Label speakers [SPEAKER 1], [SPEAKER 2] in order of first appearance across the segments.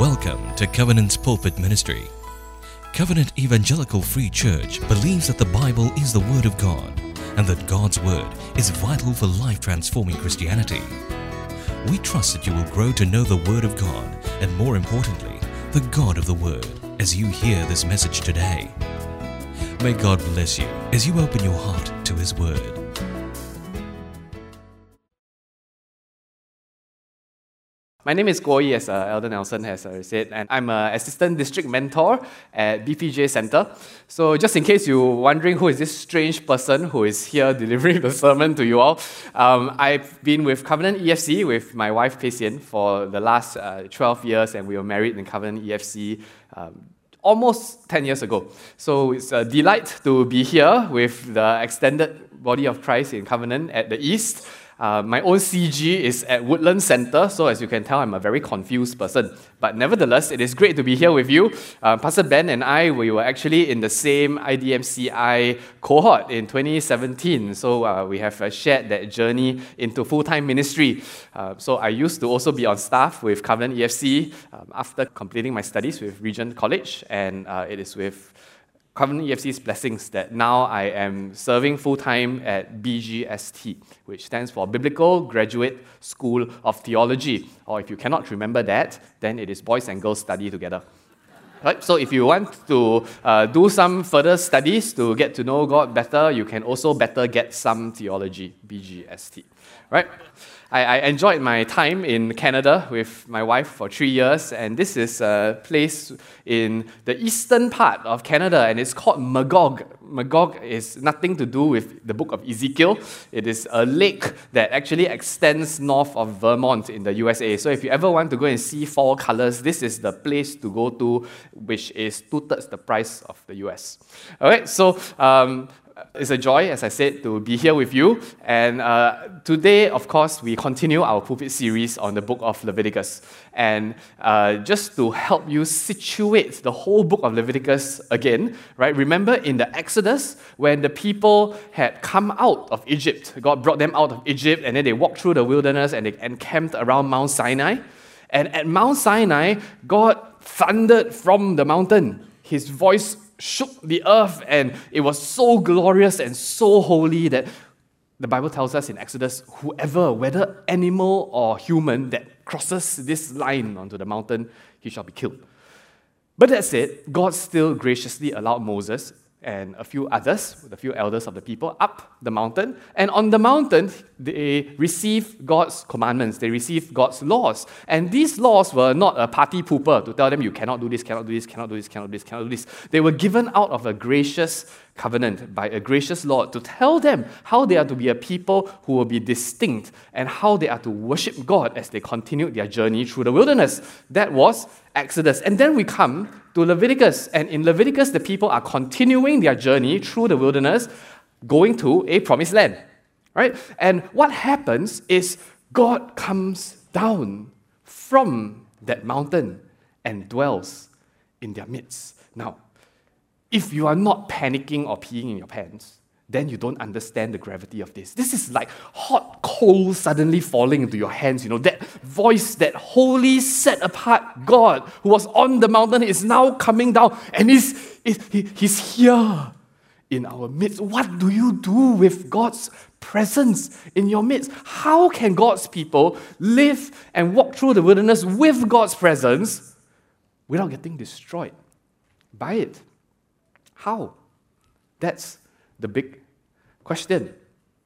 [SPEAKER 1] Welcome to Covenant's Pulpit Ministry. Covenant Evangelical Free Church believes that the Bible is the Word of God and that God's Word is vital for life-transforming Christianity. We trust that you will grow to know the Word of God and, more importantly, the God of the Word as you hear this message today. May God bless you as you open your heart to His Word.
[SPEAKER 2] My name is Guo Yi, as Elder Nelson has said, and I'm an assistant district mentor at BPJ Center. So just in case you're wondering who is this strange person who is here delivering the sermon to you all, I've been with Covenant EFC with my wife Pei-Sian for the last 12 years, and we were married in Covenant EFC almost 10 years ago. So it's a delight to be here with the extended body of Christ in Covenant at the East. My own CG is at Woodlands Center, so as you can tell, I'm a very confused person. But nevertheless, it is great to be here with you. Pastor Ben and I, we were actually in the same IDMCI cohort in 2017, so we have shared that journey into full-time ministry. So I used to also be on staff with Covenant EFC after completing my studies with Regent College, and it is with Covenant EFC's blessings that now I am serving full-time at BGST, which stands for Biblical Graduate School of Theology. Or if you cannot remember that, then it is Boys and Girls Study Together. Right? So if you want to do some further studies to get to know God better, you can also better get some theology, BGST. Right? I enjoyed my time in Canada with my wife for 3 years, and this is a place in the eastern part of Canada, and it's called Magog. Magog is nothing to do with the book of Ezekiel. It is a lake that actually extends north of Vermont in the USA. So if you ever want to go and see fall colors, this is the place to go to, which is 2/3 the price of the US. All right, so it's a joy, as I said, to be here with you. And today, of course, we continue our pulpit series on the book of Leviticus. And just to help you situate the whole book of Leviticus again, right? Remember in the Exodus, when the people had come out of Egypt, God brought them out of Egypt, and then they walked through the wilderness and they encamped around Mount Sinai. And at Mount Sinai, God thundered from the mountain. His voice shook the earth, and it was so glorious and so holy that the Bible tells us in Exodus, whoever, whether animal or human, that crosses this line onto the mountain, he shall be killed. But that said, God still graciously allowed Moses and a few others, a few elders of the people, up the mountain. And on the mountain, they received God's commandments. They received God's laws. And these laws were not a party pooper to tell them, you cannot do this, cannot do this, cannot do this, cannot do this, cannot do this. They were given out of a gracious covenant by a gracious Lord to tell them how they are to be a people who will be distinct and how they are to worship God as they continued their journey through the wilderness. That was Exodus. And then we come to Leviticus. And in Leviticus, the people are continuing their journey through the wilderness, going to a promised land. Right? And what happens is God comes down from that mountain and dwells in their midst. Now, if you are not panicking or peeing in your pants, then you don't understand the gravity of this. This is like hot coal suddenly falling into your hands. You know, that voice, that holy, set-apart God who was on the mountain is now coming down, and he's here in our midst. What do you do with God's presence in your midst? How can God's people live and walk through the wilderness with God's presence without getting destroyed by it? How? That's the big question.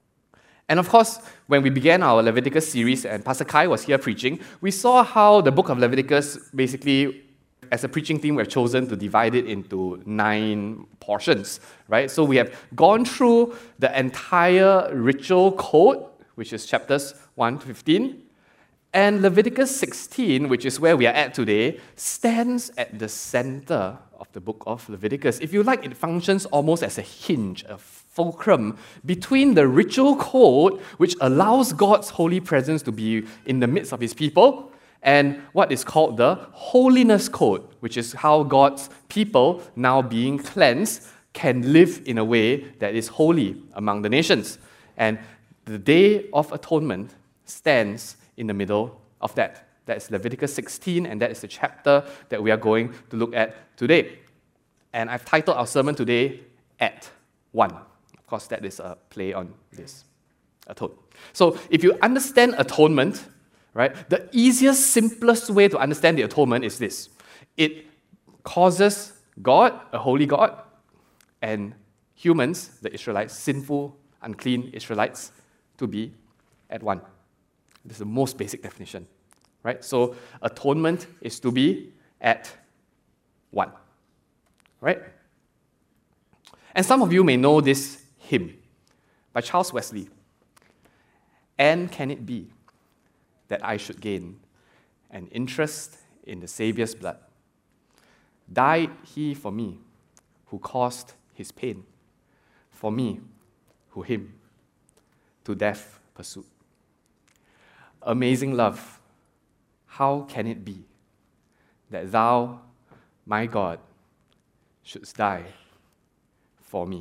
[SPEAKER 2] And of course, when we began our Leviticus series and Pastor Kai was here preaching, we saw how the book of Leviticus basically, as a preaching team, we've chosen to divide it into 9 portions, right? So we have gone through the entire ritual code, which is chapters 1 to 15, and Leviticus 16, which is where we are at today, stands at the center of the book of Leviticus. If you like, it functions almost as a hinge, a fulcrum between the ritual code, which allows God's holy presence to be in the midst of His people, and what is called the holiness code, which is how God's people, now being cleansed, can live in a way that is holy among the nations. And the Day of Atonement stands in the middle of that. That's Leviticus 16, and that is the chapter that we are going to look at today. And I've titled our sermon today, At One. Of course, that is a play on this, atone. So if you understand atonement, right, the easiest, simplest way to understand the atonement is this. It causes God, a holy God, and humans, the Israelites, sinful, unclean Israelites, to be at one. This is the most basic definition, right? So atonement is to be at one, right? And some of you may know this hymn by Charles Wesley. And can it be that I should gain an interest in the Saviour's blood? Died he for me, who caused his pain, for me, who him to death pursued. Amazing love, how can it be that thou, my God, shouldst die for me?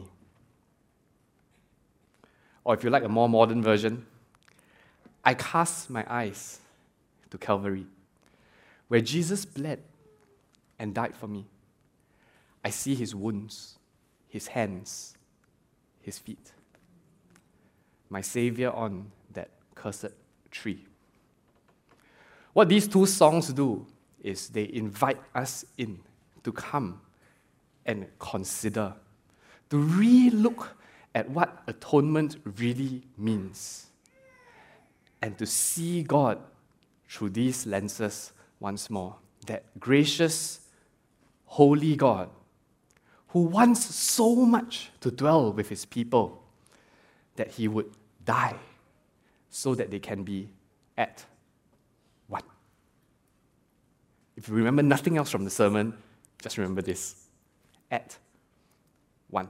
[SPEAKER 2] Or if you like a more modern version, I cast my eyes to Calvary, where Jesus bled and died for me. I see his wounds, his hands, his feet. My Savior on that cursed tree. What these two songs do is they invite us in to come and consider, to re-look at what atonement really means, and to see God through these lenses once more. That gracious, holy God who wants so much to dwell with his people that he would die so that they can be at one. If you remember nothing else from the sermon, just remember this. At one.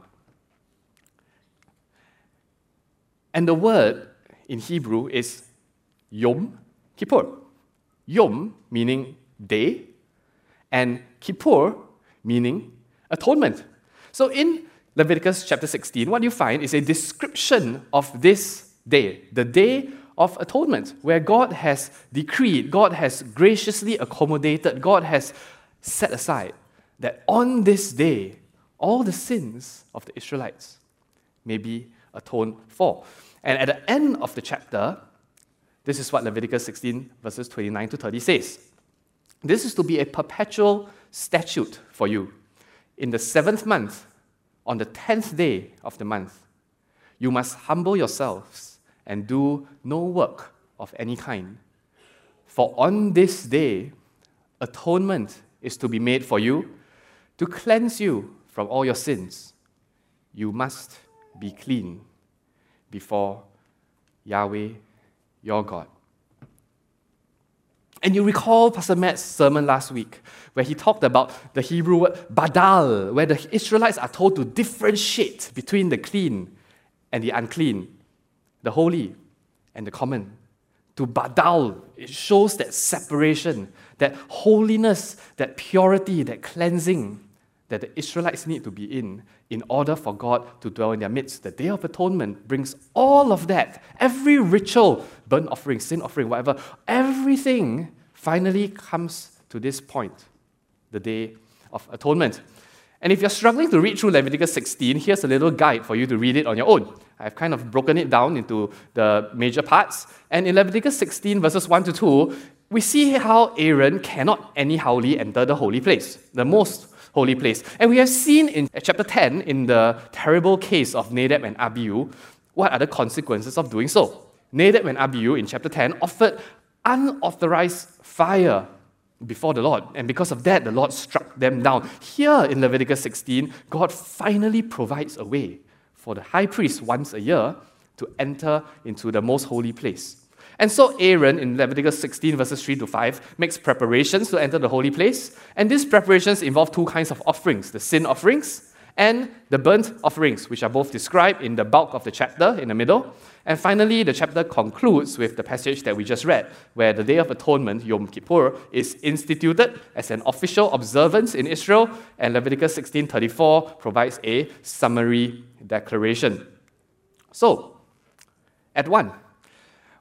[SPEAKER 2] And the word in Hebrew is Yom Kippur. Yom meaning day, and Kippur meaning atonement. So in Leviticus chapter 16, what you find is a description of this day, the Day of Atonement, where God has decreed, God has graciously accommodated, God has set aside that on this day, all the sins of the Israelites may be atoned for. And at the end of the chapter, this is what Leviticus 16 verses 29 to 30 says. This is to be a perpetual statute for you. In the 7th month, on the 10th day of the month, you must humble yourselves and do no work of any kind. For on this day, atonement is to be made for you to cleanse you from all your sins. You must be clean before Yahweh, your God. And you recall Pastor Matt's sermon last week, where he talked about the Hebrew word badal, where the Israelites are told to differentiate between the clean and the unclean, the holy and the common. To badal, it shows that separation, that holiness, that purity, that cleansing that the Israelites need to be in order for God to dwell in their midst. The Day of Atonement brings all of that, every ritual, burnt offering, sin offering, whatever, everything finally comes to this point, the Day of Atonement. And if you're struggling to read through Leviticus 16, here's a little guide for you to read it on your own. I've kind of broken it down into the major parts. And in Leviticus 16, verses 1 to 2, we see how Aaron cannot anyhowly enter the holy place, the most holy place. And we have seen in chapter 10, in the terrible case of Nadab and Abihu, what are the consequences of doing so. Nadab and Abihu, in chapter 10, offered unauthorized fire before the Lord. And because of that, the Lord struck them down. Here in Leviticus 16, God finally provides a way for the high priest once a year to enter into the most holy place. And so Aaron, in Leviticus 16, verses 3 to 5, makes preparations to enter the holy place. And these preparations involve two kinds of offerings, the sin offerings and the burnt offerings, which are both described in the bulk of the chapter in the middle. And finally, the chapter concludes with the passage that we just read, where the Day of Atonement, Yom Kippur, is instituted as an official observance in Israel, and Leviticus 16:34 provides a summary declaration. So, at one,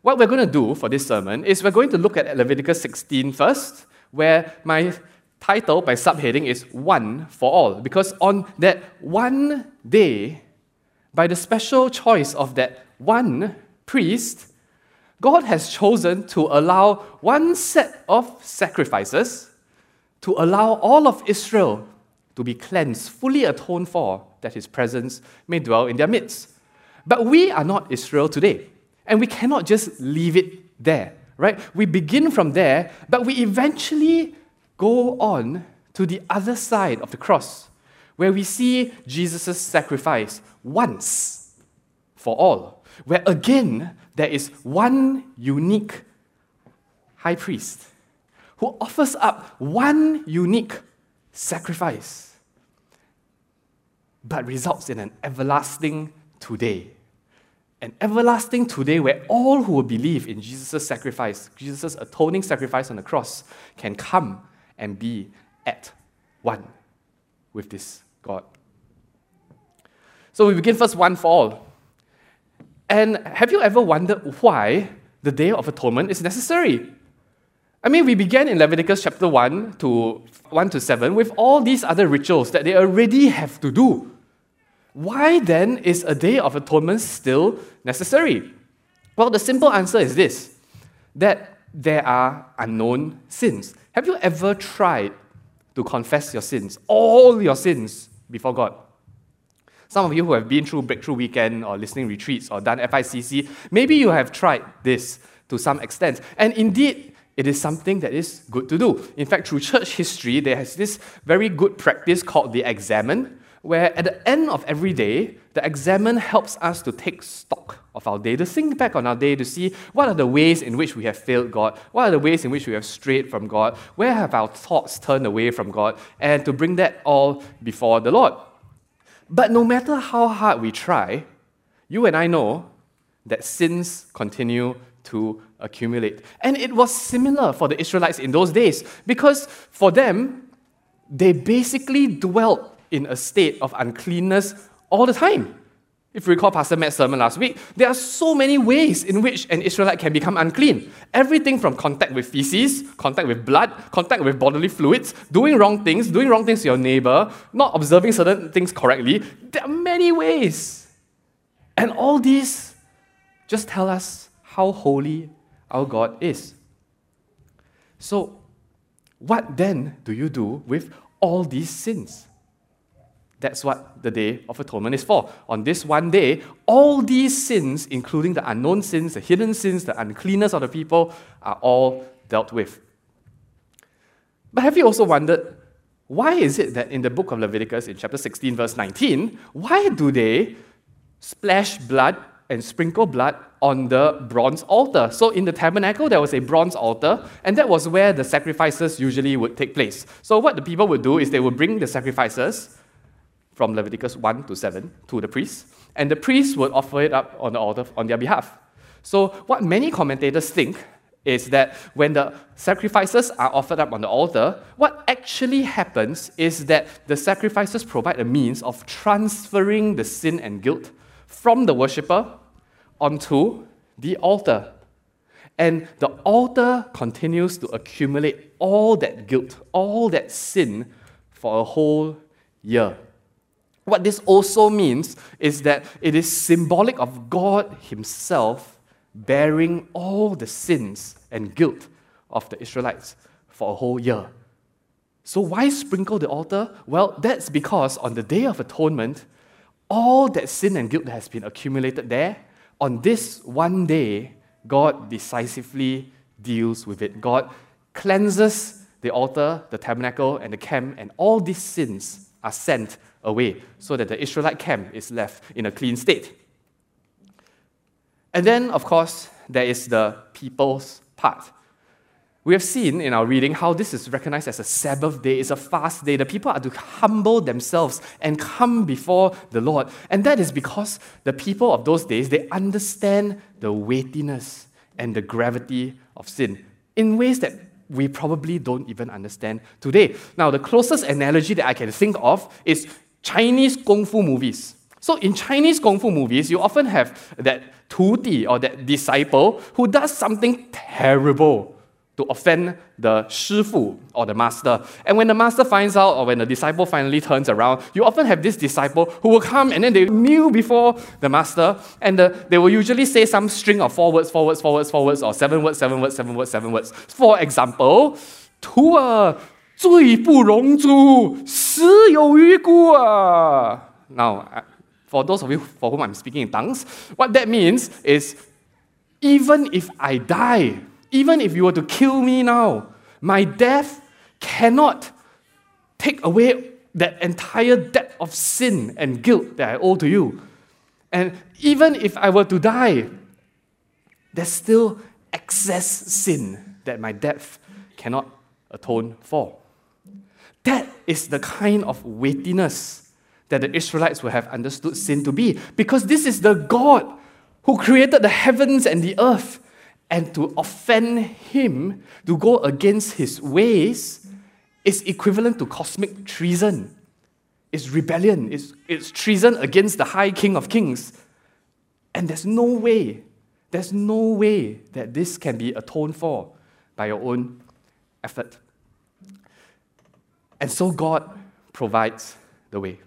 [SPEAKER 2] what we're going to do for this sermon is we're going to look at Leviticus 16 first, where my title, my subheading is One for All. Because on that one day, by the special choice of that one priest, God has chosen to allow one set of sacrifices to allow all of Israel to be cleansed, fully atoned for, that His presence may dwell in their midst. But we are not Israel today, and we cannot just leave it there, right? We begin from there, but we eventually go on to the other side of the cross, where we see Jesus' sacrifice once for all, where again there is one unique high priest who offers up one unique sacrifice, but results in an everlasting today. An everlasting today where all who will believe in Jesus' sacrifice, Jesus' atoning sacrifice on the cross, can come and be at one with this God. So we begin first, one for all. And have you ever wondered why the Day of Atonement is necessary? I mean, we began in Leviticus chapter 1 to 7 with all these other rituals that they already have to do. Why then is a Day of Atonement still necessary? Well, the simple answer is this, that there are unknown sins. Have you ever tried to confess your sins, all your sins, before God? Some of you who have been through Breakthrough Weekend or listening retreats or done FICC, maybe you have tried this to some extent. And indeed, it is something that is good to do. In fact, through church history, there is this very good practice called the examen, where at the end of every day, the examen helps us to take stock of our day, to think back on our day, to see what are the ways in which we have failed God, what are the ways in which we have strayed from God, where have our thoughts turned away from God, and to bring that all before the Lord. But no matter how hard we try, you and I know that sins continue to accumulate. And it was similar for the Israelites in those days, because for them, they basically dwelt in a state of uncleanness all the time. If you recall Pastor Matt's sermon last week, there are so many ways in which an Israelite can become unclean. Everything from contact with feces, contact with blood, contact with bodily fluids, doing wrong things to your neighbor, not observing certain things correctly. There are many ways. And all these just tell us how holy our God is. So, what then do you do with all these sins? That's what the Day of Atonement is for. On this one day, all these sins, including the unknown sins, the hidden sins, the uncleanness of the people, are all dealt with. But have you also wondered, why is it that in the book of Leviticus, in chapter 16, verse 19, why do they splash blood and sprinkle blood on the bronze altar? So in the tabernacle, there was a bronze altar, and that was where the sacrifices usually would take place. So what the people would do is they would bring the sacrifices from Leviticus 1 to 7 to the priest, and the priest would offer it up on the altar on their behalf. So what many commentators think is that when the sacrifices are offered up on the altar, what actually happens is that the sacrifices provide a means of transferring the sin and guilt from the worshipper onto the altar. And the altar continues to accumulate all that guilt, all that sin for a whole year. What this also means is that it is symbolic of God Himself bearing all the sins and guilt of the Israelites for a whole year. So why sprinkle the altar? Well, that's because on the Day of Atonement, all that sin and guilt that has been accumulated there, on this one day, God decisively deals with it. God cleanses the altar, the tabernacle, and the camp, and all these sins are sent away so that the Israelite camp is left in a clean state. And then, of course, there is the people's part. We have seen in our reading how this is recognized as a Sabbath day, it's a fast day. The people are to humble themselves and come before the Lord. And that is because the people of those days, they understand the weightiness and the gravity of sin in ways that we probably don't even understand today. Now, the closest analogy that I can think of is Chinese kung fu movies. So in Chinese Kung Fu movies, you often have that 徒弟 or that disciple who does something terrible to offend the 师傅 or the master. And when the master finds out, or when the disciple finally turns around, you often have this disciple who will come and then they kneel before the master, and they will usually say some string of 4 words, or 7 words. For example, 徒儿罪不容诛，死有余辜啊. Now, for those of you for whom I'm speaking in tongues, what that means is, even if I die, even if you were to kill me now, my death cannot take away that entire debt of sin and guilt that I owe to you. And even if I were to die, there's still excess sin that my death cannot atone for. That is the kind of weightiness that the Israelites would have understood sin to be, because this is the God who created the heavens and the earth. And to offend him, to go against his ways, is equivalent to cosmic treason. It's rebellion. It's treason against the high King of Kings. And there's no way that this can be atoned for by your own effort. And so God provides the way.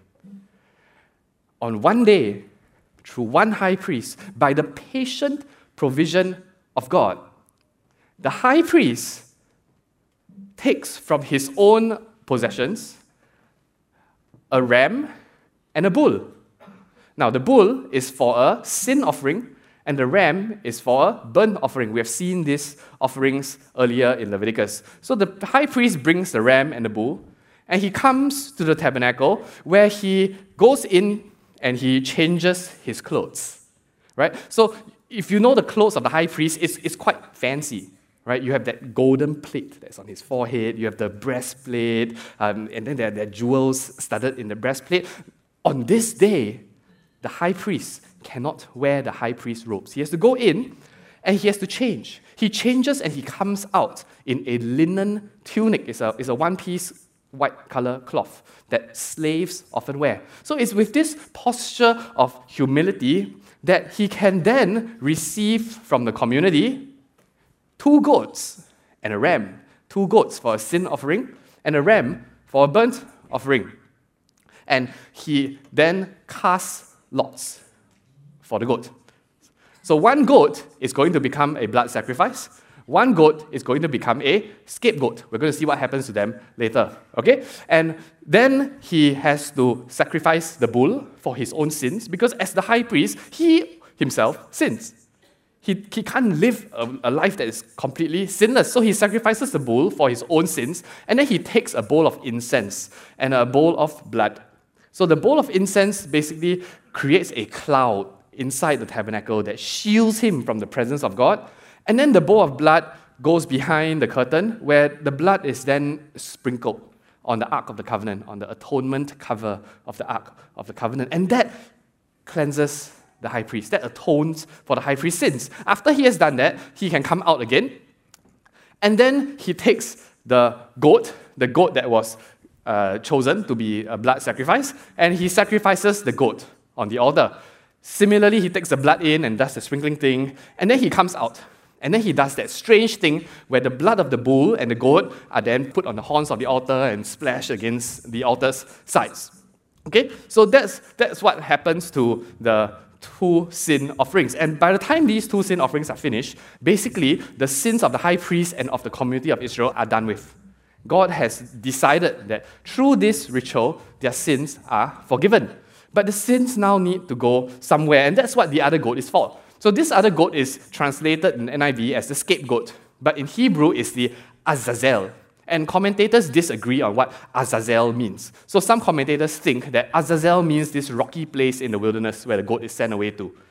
[SPEAKER 2] On one day, through one high priest, by the patient provision of God, the high priest takes from his own possessions a ram and a bull. Now, the bull is for a sin offering, and the ram is for a burnt offering. We have seen these offerings earlier in Leviticus. So the high priest brings the ram and the bull, and he comes to the tabernacle where he goes in and he changes his clothes. Right? So if you know the clothes of the high priest, it's quite fancy, right? You have that golden plate that's on his forehead, you have the breastplate, and then there are jewels studded in the breastplate. On this day, the high priest cannot wear the high priest robes. He has to go in and he has to change. He changes and he comes out in a linen tunic. It's a one-piece white color cloth that slaves often wear. So it's with this posture of humility that he can then receive from the community 2 goats and a ram. 2 goats for a sin offering and a ram for a burnt offering. And he then casts lots for the goat. So 1 goat is going to become a blood sacrifice. 1 goat is going to become a scapegoat. We're going to see what happens to them later. Okay? And then he has to sacrifice the bull for his own sins, because as the high priest, he himself sins. He can't live a life that is completely sinless. So he sacrifices the bull for his own sins, and then he takes a bowl of incense and a bowl of blood. So the bowl of incense basically creates a cloud inside the tabernacle that shields him from the presence of God. And then the bowl of blood goes behind the curtain, where the blood is then sprinkled on the Ark of the Covenant, on the atonement cover of the Ark of the Covenant. And that cleanses the high priest. That atones for the high priest's sins. After he has done that, he can come out again. And then he takes the goat that was chosen to be a blood sacrifice, and he sacrifices the goat on the altar. Similarly, he takes the blood in and does the sprinkling thing, and then he comes out. And then he does that strange thing where the blood of the bull and the goat are then put on the horns of the altar and splashed against the altar's sides. Okay? So that's what happens to the 2 sin offerings. And by the time these 2 sin offerings are finished, basically the sins of the high priest and of the community of Israel are done with. God has decided that through this ritual, their sins are forgiven. But the sins now need to go somewhere, and that's what the other goat is for. So this other goat is translated in NIV as the scapegoat, but in Hebrew it's the Azazel. And commentators disagree on what Azazel means. So some commentators think that Azazel means this rocky place in the wilderness where the goat is sent away to.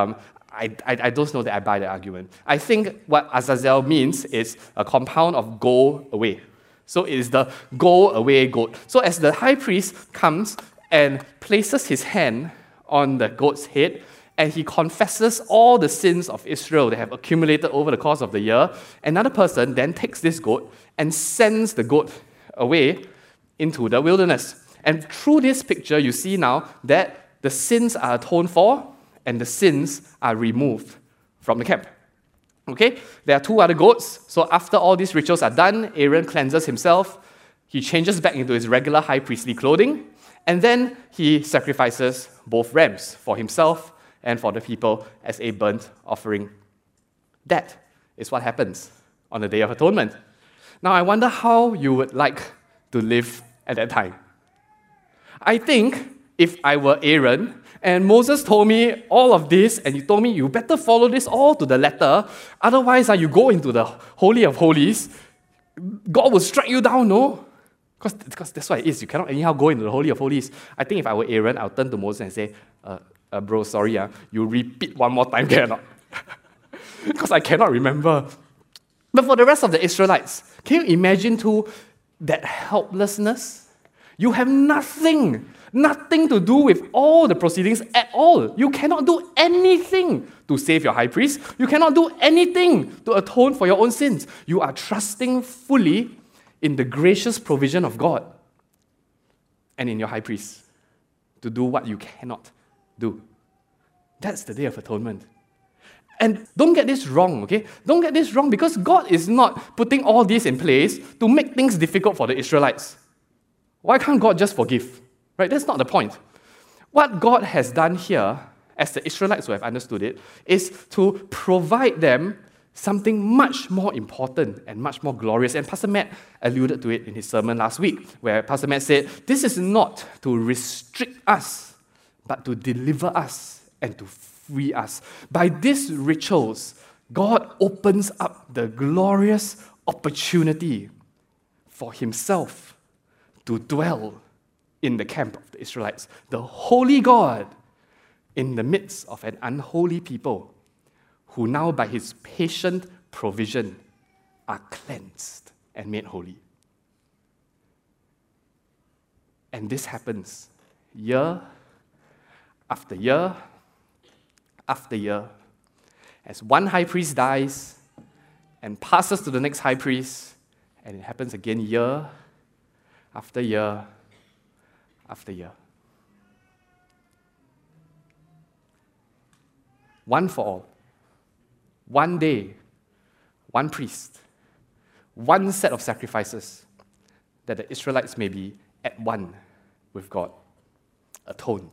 [SPEAKER 2] I don't know that I buy the argument. I think what Azazel means is a compound of go away. So it is the go away goat. So as the high priest comes and places his hand on the goat's head, and he confesses all the sins of Israel that have accumulated over the course of the year, another person then takes this goat and sends the goat away into the wilderness. And through this picture, you see now that the sins are atoned for and the sins are removed from the camp. Okay? There are 2 other goats. So after all these rituals are done, Aaron cleanses himself. He changes back into his regular high priestly clothing. And then he sacrifices both rams for himself and for the people as a burnt offering. That is what happens on the Day of Atonement. Now, I wonder how you would like to live at that time. I think if I were Aaron and Moses told me all of this and he told me you better follow this all to the letter, otherwise you go into the Holy of Holies, God will strike you down, no? Because that's what it is. You cannot anyhow go into the Holy of Holies. I think if I were Aaron, I'll turn to Moses and say, bro, sorry, you repeat one more time, cannot? Because I cannot remember. But for the rest of the Israelites, can you imagine too that helplessness? You have nothing to do with all the proceedings at all. You cannot do anything to save your high priest. You cannot do anything to atone for your own sins. You are trusting fully in the gracious provision of God and in your high priest to do what you cannot do. That's the Day of Atonement. And don't get this wrong, okay? Don't get this wrong, because God is not putting all this in place to make things difficult for the Israelites. Why can't God just forgive? Right? That's not the point. What God has done here, as the Israelites who have understood it, is to provide them something much more important and much more glorious. And Pastor Matt alluded to it in his sermon last week, where Pastor Matt said, this is not to restrict us, but to deliver us and to free us. By these rituals, God opens up the glorious opportunity for himself to dwell in the camp of the Israelites. The holy God in the midst of an unholy people who now by his patient provision are cleansed and made holy. And this happens year after year after year, as one high priest dies and passes to the next high priest, and it happens again year after year after year. One for all, one day, one priest, one set of sacrifices, that the Israelites may be at one with God, atoned.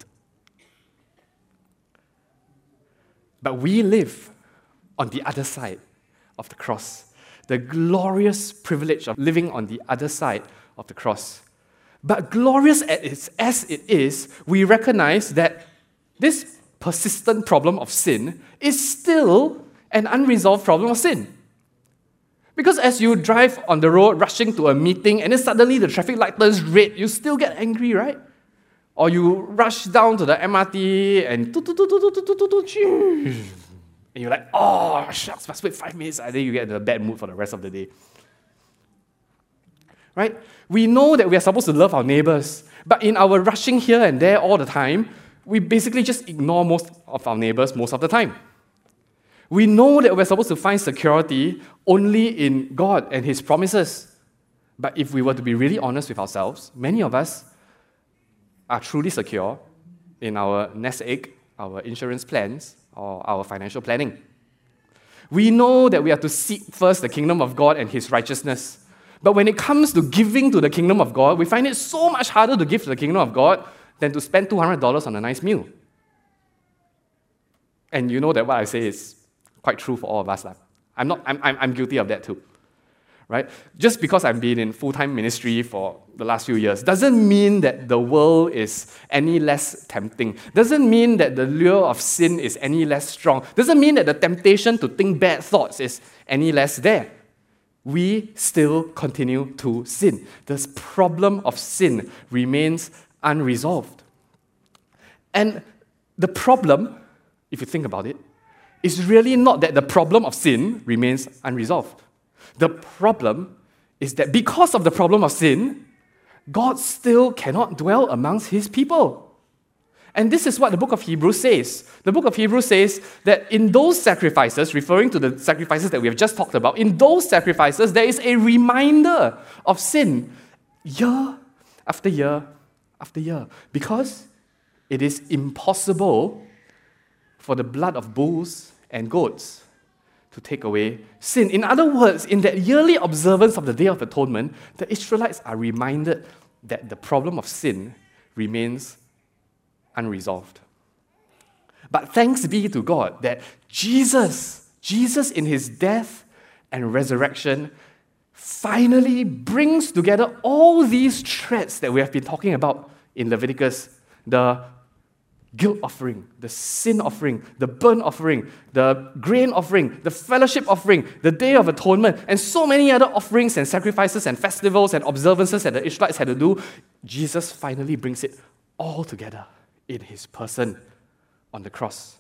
[SPEAKER 2] But we live on the other side of the cross. The glorious privilege of living on the other side of the cross. But glorious as it is, we recognize that this persistent problem of sin is still an unresolved problem of sin. Because as you drive on the road rushing to a meeting and then suddenly the traffic light turns red, you still get angry, right? Or you rush down to the MRT and you're like, oh, shucks, must wait 5 minutes, and then you get in a bad mood for the rest of the day. Right? We know that we are supposed to love our neighbors, but in our rushing here and there all the time, we basically just ignore most of our neighbors most of the time. We know that we're supposed to find security only in God and His promises. But if we were to be really honest with ourselves, many of us are truly secure in our nest egg, our insurance plans, or our financial planning. We know that we have to seek first the kingdom of God and His righteousness. But when it comes to giving to the kingdom of God, we find it so much harder to give to the kingdom of God than to spend $200 on a nice meal. And you know that what I say is quite true for all of us. I'm guilty of that too. Right? Just because I've been in full-time ministry for the last few years doesn't mean that the world is any less tempting. Doesn't mean that the lure of sin is any less strong. Doesn't mean that the temptation to think bad thoughts is any less there. We still continue to sin. This problem of sin remains unresolved. And the problem, if you think about it, is really not that the problem of sin remains unresolved. The problem is that because of the problem of sin, God still cannot dwell amongst His people. And this is what the book of Hebrews says. The book of Hebrews says that in those sacrifices, referring to the sacrifices that we have just talked about, in those sacrifices, there is a reminder of sin year after year after year. Because it is impossible for the blood of bulls and goats to take away sin. In other words, in that yearly observance of the Day of Atonement, the Israelites are reminded that the problem of sin remains unresolved. But thanks be to God that Jesus in his death and resurrection finally brings together all these threads that we have been talking about in Leviticus, the guilt offering, the sin offering, the burnt offering, the grain offering, the fellowship offering, the Day of Atonement, and so many other offerings and sacrifices and festivals and observances that the Israelites had to do. Jesus finally brings it all together in his person on the cross.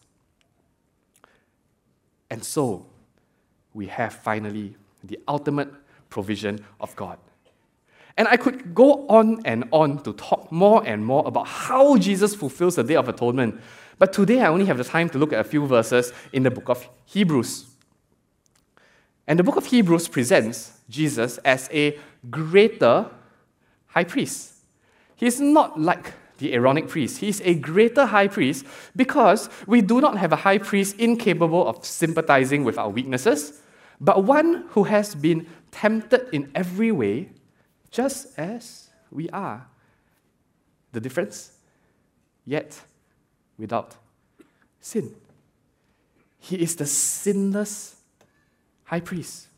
[SPEAKER 2] And so, we have finally the ultimate provision of God. And I could go on and on to talk more and more about how Jesus fulfills the Day of Atonement. But today I only have the time to look at a few verses in the book of Hebrews. And the book of Hebrews presents Jesus as a greater high priest. He's not like the Aaronic priest. He's a greater high priest because we do not have a high priest incapable of sympathizing with our weaknesses, but one who has been tempted in every way, just as we are. The difference? Yet without sin. He is the sinless high priest.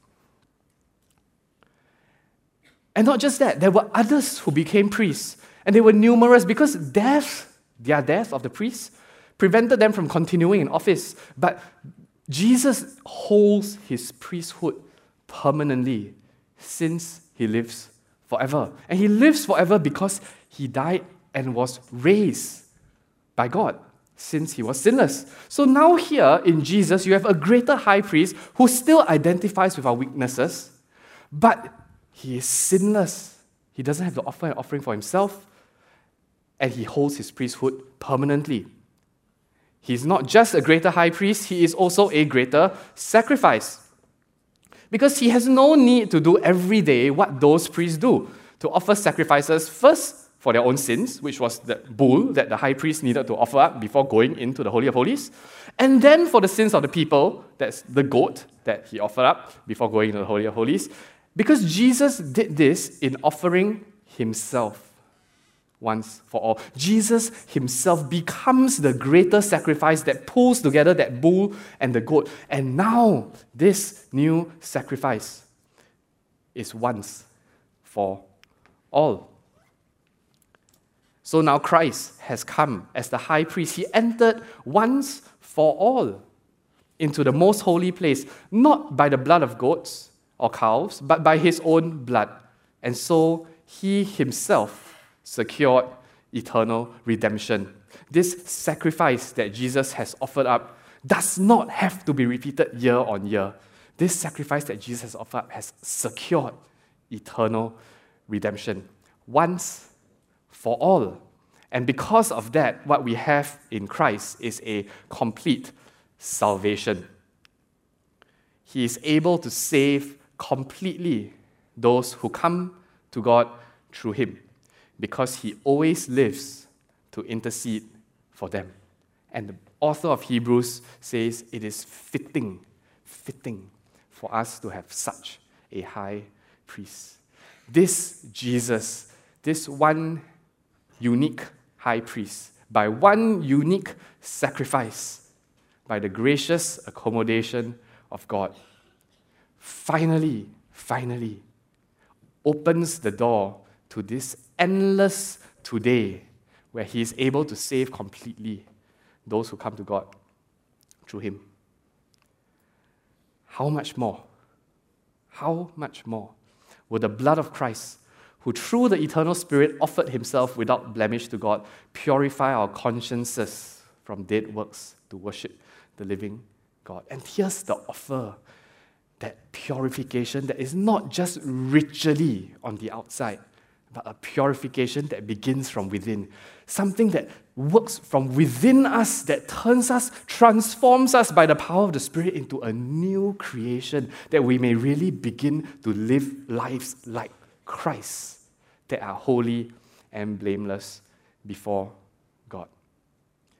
[SPEAKER 2] And not just that, there were others who became priests, and they were numerous because their death of the priests prevented them from continuing in office. But Jesus holds his priesthood permanently since he lives forever. And he lives forever because he died and was raised by God since he was sinless. So now here in Jesus, you have a greater high priest who still identifies with our weaknesses, but he is sinless. He doesn't have to offer an offering for himself, and he holds his priesthood permanently. He's not just a greater high priest, he is also a greater sacrifice. Because he has no need to do every day what those priests do, to offer sacrifices first for their own sins, which was the bull that the high priest needed to offer up before going into the Holy of Holies, and then for the sins of the people, that's the goat that he offered up before going into the Holy of Holies, because Jesus did this in offering himself once for all. Jesus himself becomes the greater sacrifice that pulls together that bull and the goat. And now, this new sacrifice is once for all. So now Christ has come as the high priest. He entered once for all into the most holy place, not by the blood of goats or cows, but by his own blood. And so he himself secured eternal redemption. This sacrifice that Jesus has offered up does not have to be repeated year on year. This sacrifice that Jesus has offered up has secured eternal redemption once for all. And because of that, what we have in Christ is a complete salvation. He is able to save completely those who come to God through him, because he always lives to intercede for them. And the author of Hebrews says it is fitting for us to have such a high priest. This Jesus, this one unique high priest, by one unique sacrifice, by the gracious accommodation of God, finally opens the door to this endless today where he is able to save completely those who come to God through him. How much more will the blood of Christ, who through the eternal Spirit offered himself without blemish to God, purify our consciences from dead works to worship the living God? And here's the offer, that purification that is not just ritually on the outside, but a purification that begins from within. Something that works from within us, that turns us, transforms us by the power of the Spirit into a new creation, that we may really begin to live lives like Christ, that are holy and blameless before God.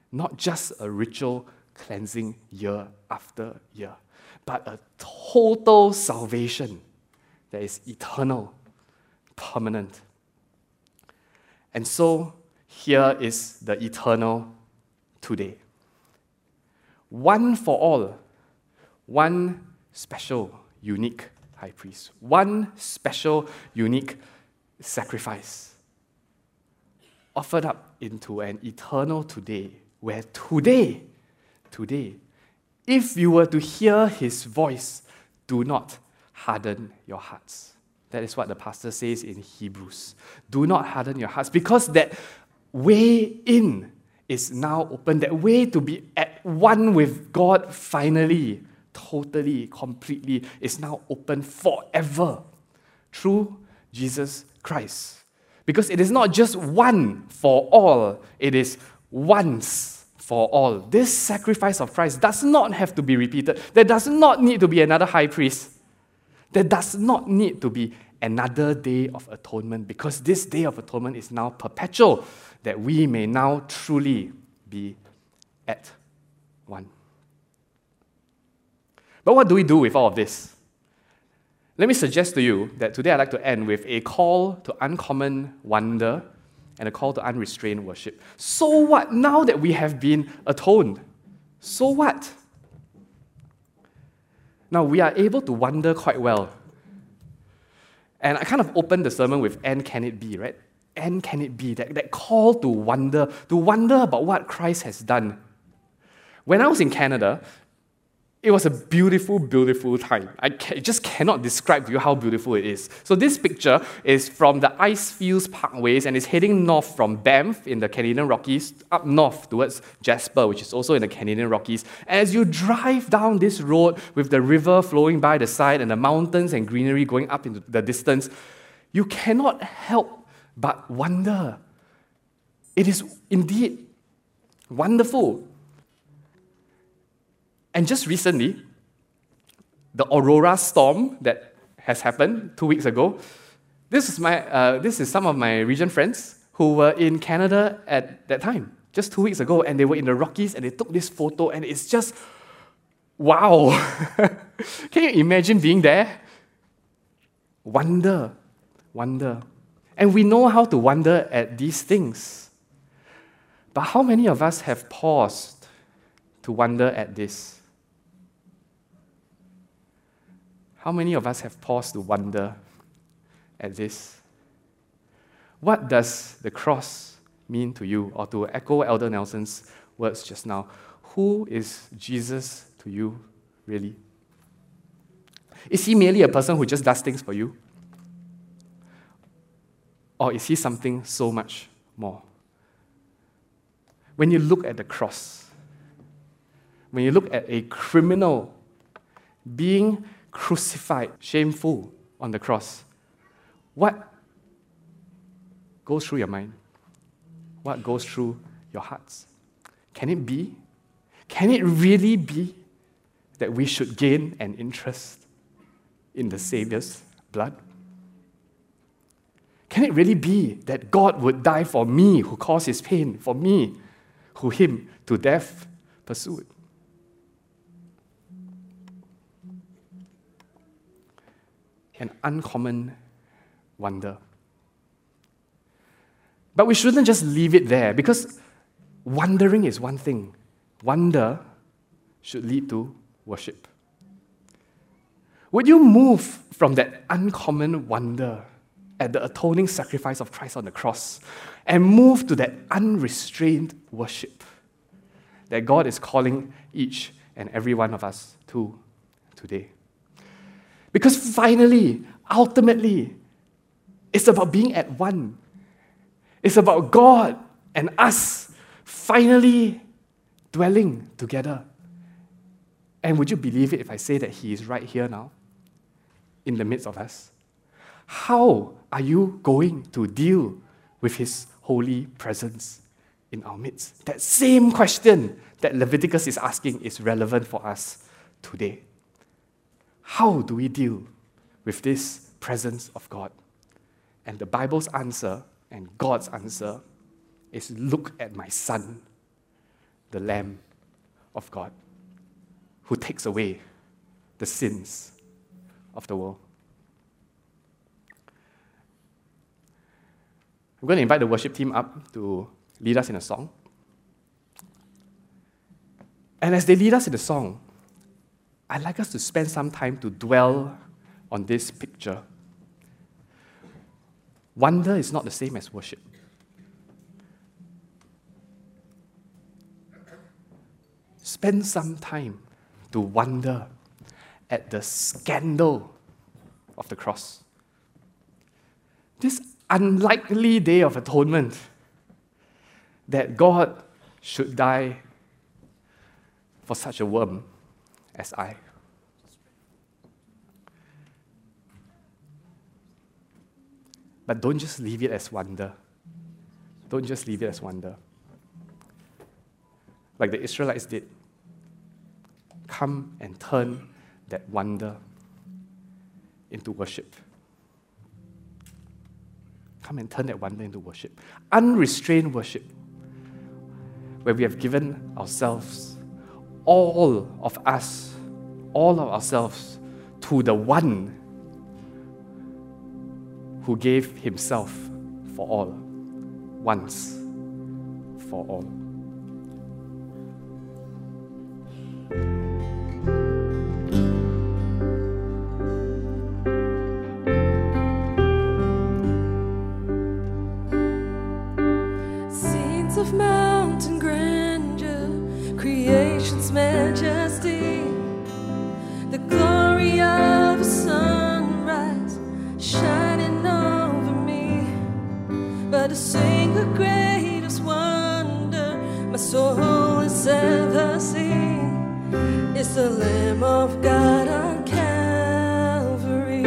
[SPEAKER 2] Not just a ritual cleansing year after year, but a total salvation that is eternal, permanent. And so, here is the eternal today. One for all, one special, unique high priest, one special, unique sacrifice offered up into an eternal today, where today, if you were to hear his voice, do not harden your hearts. That is what the pastor says in Hebrews. Do not harden your hearts, because that way in is now open. That way to be at one with God finally, totally, completely, is now open forever through Jesus Christ. Because it is not just one for all, it is once for all. This sacrifice of Christ does not have to be repeated. There does not need to be another high priest. There does not need to be another day of atonement, because this day of atonement is now perpetual, that we may now truly be at one. But what do we do with all of this? Let me suggest to you that today I'd like to end with a call to uncommon wonder and a call to unrestrained worship. So what? Now that we have been atoned, so what? Now, we are able to wonder quite well. And I kind of opened the sermon with, and can it be, right? And can it be? That call to wonder about what Christ has done. When I was in Canada, it was a beautiful, beautiful time. I just cannot describe to you how beautiful it is. So this picture is from the Icefields Parkways, and it's heading north from Banff in the Canadian Rockies, up north towards Jasper, which is also in the Canadian Rockies. And as you drive down this road with the river flowing by the side and the mountains and greenery going up into the distance, you cannot help but wonder. It is indeed wonderful. And just recently, the Aurora storm that has happened 2 weeks ago, this is some of my region friends who were in Canada at that time, just 2 weeks ago, and they were in the Rockies, and they took this photo, and it's just, wow. Can you imagine being there? Wonder. And we know how to wonder at these things. But how many of us have paused to wonder at this? How many of us have paused to wonder at this? What does the cross mean to you? Or to echo Elder Nelson's words just now, who is Jesus to you, really? Is he merely a person who just does things for you? Or is he something so much more? When you look at the cross, when you look at a criminal being crucified, shameful on the cross, what goes through your mind? What goes through your hearts? Can it be? Can it really be that we should gain an interest in the Savior's blood? Can it really be that God would die for me who caused his pain, for me who him to death pursued? An uncommon wonder. But we shouldn't just leave it there, because wondering is one thing. Wonder should lead to worship. Would you move from that uncommon wonder at the atoning sacrifice of Christ on the cross and move to that unrestrained worship that God is calling each and every one of us to today? Because finally, ultimately, it's about being at one. It's about God and us finally dwelling together. And would you believe it if I say that he is right here now, in the midst of us? How are you going to deal with his holy presence in our midst? That same question that Leviticus is asking is relevant for us today. How do we deal with this presence of God? And the Bible's answer and God's answer is, look at my son. the Lamb of God who takes away the sins of the world. I'm going to invite the worship team up to lead us in a song. And as they lead us in the song, I'd like us to spend some time to dwell on this picture. Wonder is not the same as worship. Spend some time to wonder at the scandal of the cross. This unlikely day of atonement, that God should die for such a worm as I. But don't just leave it as wonder. Don't just leave it as wonder. Like the Israelites did. Come and turn that wonder into worship. Come and turn that wonder into worship. Unrestrained worship, where we have given ourselves, all of ourselves, to the one who gave himself for all, once for all.
[SPEAKER 3] Scenes of mountain grandeur, creation's majesty, the glory of a sunrise shining over me. But to sing the greatest wonder my soul has ever seen is the Lamb of God on Calvary.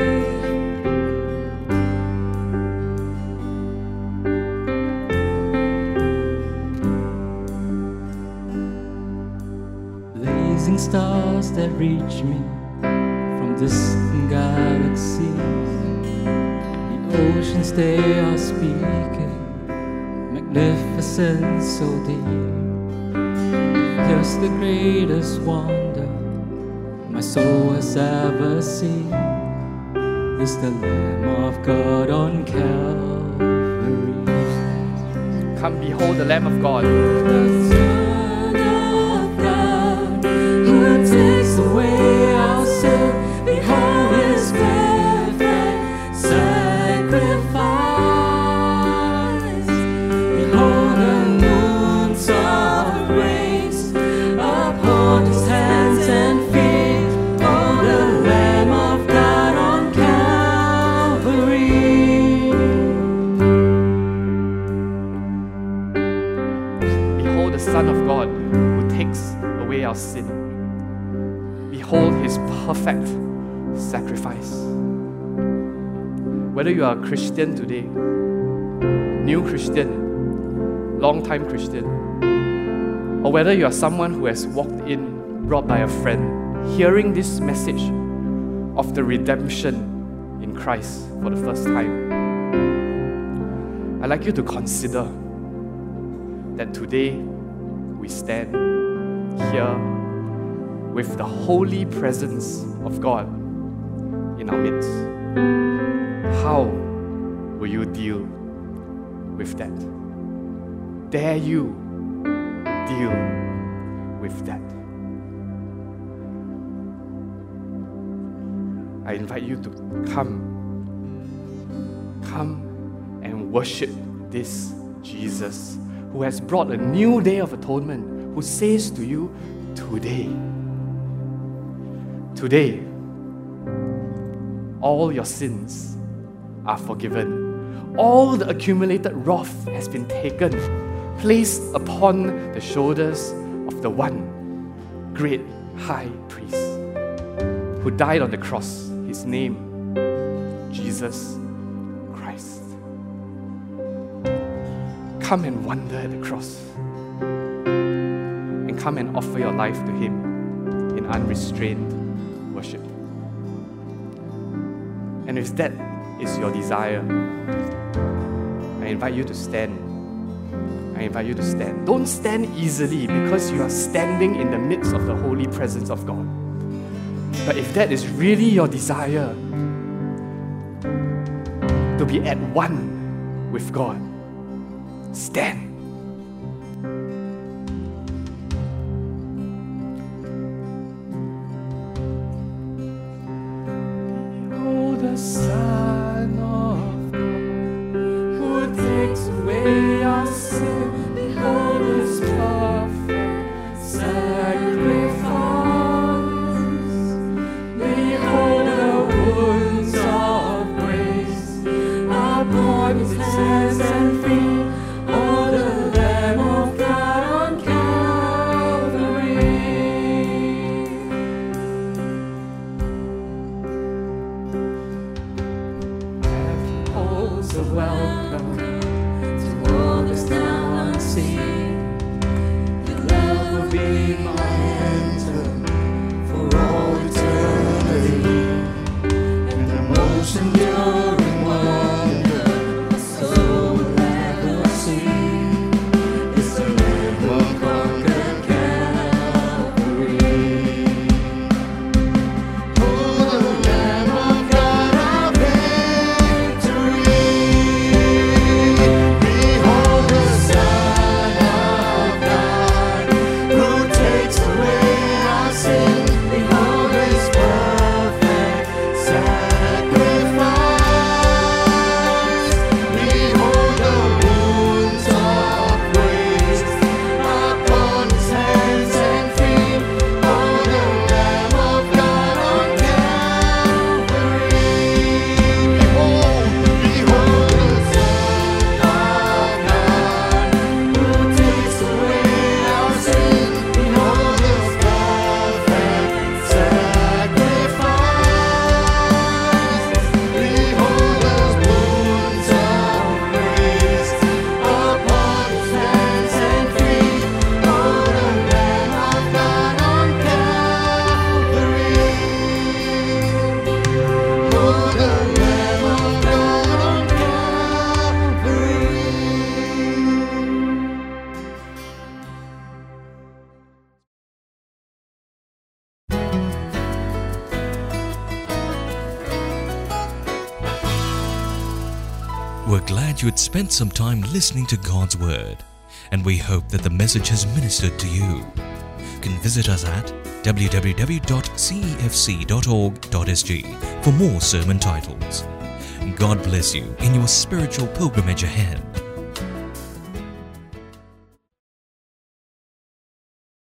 [SPEAKER 4] Blazing stars that reach me from distant galaxies, the oceans they are speaking, magnificent so deep. Just the greatest wonder my soul has ever seen is the Lamb of God on Calvary.
[SPEAKER 2] Come behold the Lamb of God.
[SPEAKER 4] The Son of God who takes away our sin. Behold his perfect sacrifice. Behold the moon soft rays upon his hands and feet. Oh, the Lamb of God on Calvary.
[SPEAKER 2] Behold the Son of God who takes away our sin. Behold his perfect sacrifice. Whether you are a Christian today, new Christian, long-time Christian, or whether you are someone who has walked in, brought by a friend, hearing this message of the redemption in Christ for the first time, I'd like you to consider that today we stand here with the holy presence of God in our midst. How will you deal with that? Dare you deal with that? I invite you to come and worship this Jesus who has brought a new day of atonement, who says to you, today, all your sins are forgiven. All the accumulated wrath has been taken, placed upon the shoulders of the one great high priest who died on the cross. His name, Jesus Christ. Come and wonder at the cross, and come and offer your life to Him in unrestrained worship. And if that is your desire, I invite you to stand I invite you to stand. Don't stand easily because you are standing in the midst of the holy presence of God. But if that is really your desire, to be at one with God, stand. Behold the Son of God, who takes away our sin. Behold His perfect sacrifice. Behold the wounds of grace upon His hands and feet. Oh, the Lamb of God on Calvary. Have holds a welcome to all that's now unseen. Your love will be my anthem for all eternity, and the most enduring wonder my soul will ever see is the Lamb who conquered Calvary. Oh, the Lamb of God, our victory. Behold the Son of God, who takes away our sin. Behold His perfect sacrifice. Behold the wounds of grace upon His hands and feet. Oh, the Lamb of God on Calvary. Behold the Son of God, who takes away our sin. Behold His perfect sacrifice. Behold the wounds of grace upon His hands and feet. Oh, the Lamb of God on Calvary. Oh, the Lamb of God on Calvary.
[SPEAKER 1] We're glad you had spent some time listening to God's Word, and we hope that the message has ministered to you. You can visit us at www.cefc.org.sg for more sermon titles. God bless you in your spiritual pilgrimage ahead.